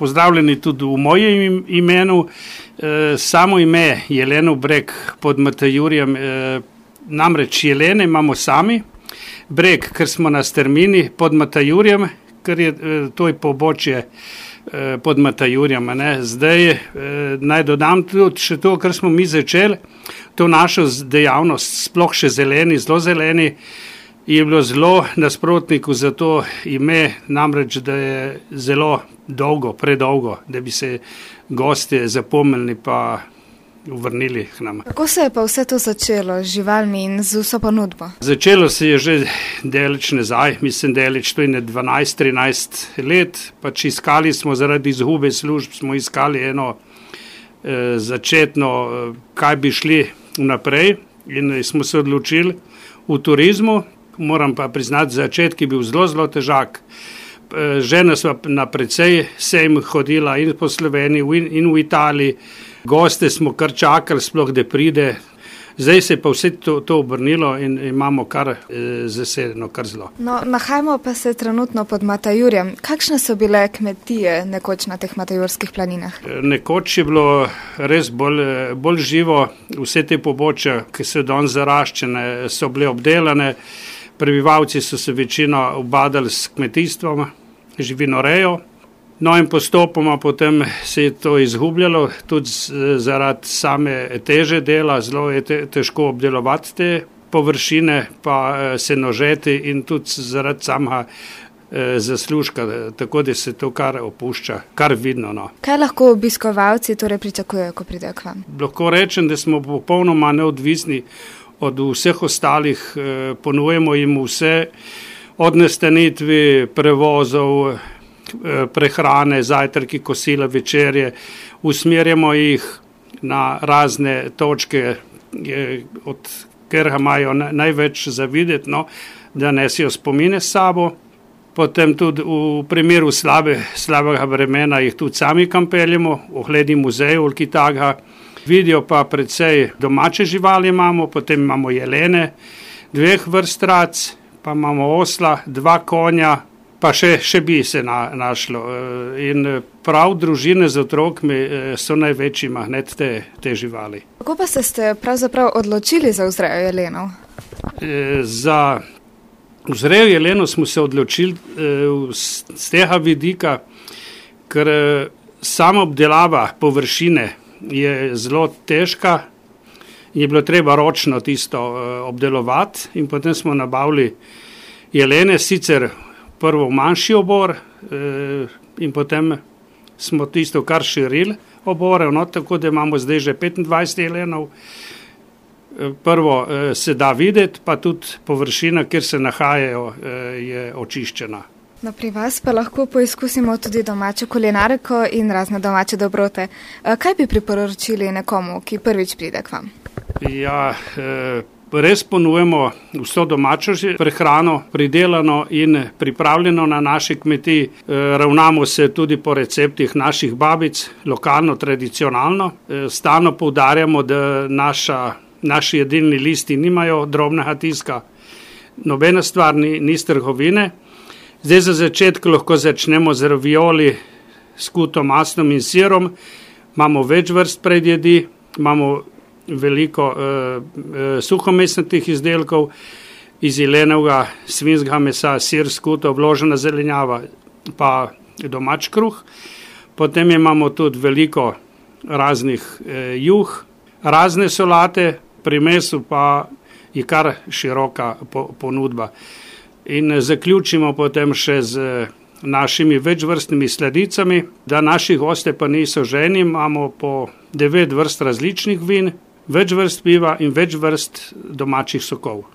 Pozdravljeni tudi v mojem imenu. Samo ime Jelenov breg pod Matajurjem, namreč jelene imamo sami, breg, ker smo na strmini pod Matajurjem, ker je to je pobočje pod Matajurjem. Zdaj naj dodam tudi še to, kar smo mi začeli, to našo dejavnost, sploh še zeleni, zelo zeleni, je bilo zelo nasprotniku za to ime, namreč, da je zelo dolgo, predolgo, da bi se gostje zapomnili pa vrnili k nam. Kako se je pa vse to začelo z živalmi in z vso ponudbo? Začelo se je že daleč nazaj, mislim daleč, to je 12-13 let, pač iskali smo zaradi izgube služb, smo iskali eno začetno, kaj bi šli naprej in smo se odločili v turizmu. Moram pa priznati, začetek je bil zelo, zelo težak. Žena sva na precej sejm hodila in po Sloveniji in v Italiji. Goste smo kar čakali, sploh da pride. Zdaj se je pa vse to obrnilo in imamo kar zasedeno, kar zelo. No, nahajamo pa se trenutno pod Matajurjem. Kakšne so bile kmetije nekoč na teh matajurskih planinah? Nekoč je bilo res bolj živo. Vse te pobočja, ki so danes zaraščene, so bile obdelane. Prebivalci so se večino ubadali s kmetijstvom, živinorejo. No in postopoma potem se je to izgubljalo, tudi zaradi same teže dela, zelo je težko obdelovati te površine, pa se nožeti in tudi zaradi samega zaslužka, tako da se to kar opušča, kar vidno. No. Kaj lahko obiskovalci torej pričakujejo, ko pridejo k vam? Lahko rečem, da smo popolnoma neodvisni od vseh ostalih, ponujemo jim vse, od nastanitvi, prevozov, prehrane, zajtrki, kosila, večerje, usmerjamo jih na razne točke, od katerih imajo največ za videti, no, da nesijo spomine s sabo. Potem tudi v primeru slabega vremena jih tudi sami kam peljemo, ogledi muzeju ali kaj takega. Vidijo pa predvsej domače živali imamo, potem imamo jelene, 2 vrst rac, pa imamo osla, 2 konja, pa še bi se našlo. In prav družine z otrokmi so največji magnet te živali. Kako pa ste pravzaprav odločili za vzrejo jelenov? Za vzrejo jelenov smo se odločili z tega vidika, ker sama obdelava površine je zelo težka, je bilo treba ročno tisto obdelovati in potem smo nabavili jelene, sicer prvo manjši obor in potem smo tisto kar širili obore, no, tako da imamo zdaj že 25 jelenov. Prvo se da videti, pa tudi površina, kjer se nahajajo, je očiščena. No, pri vas pa lahko poizkusimo tudi domačo kulinariko in razne domače dobrote. Kaj bi priporočili nekomu, ki prvič pride k vam? Ja, res ponujemo vso domačo prehrano, pridelano in pripravljeno na naši kmetiji. Ravnamo se tudi po receptih naših babic, lokalno, tradicionalno. Stalno poudarjamo, da naši jedilni listi nimajo drobnega tiska. Nobena stvar ni iz trgovine. Zdaj za začetek lahko začnemo z ravioli, skuto maslom in sirom. Imamo več vrst predjedi, imamo veliko suhomesnatih izdelkov, iz jelenega, svinjskega mesa, sir, skuto, vložena zelenjava, pa domač kruh. Potem imamo tudi veliko raznih juh, razne solate, pri mesu pa je kar široka ponudba. In zaključimo potem še z našimi večvrstnimi sladicami, da naši goste pa niso ženi, imamo po 9 vrst različnih vin, več vrst piva in več vrst domačih sokov.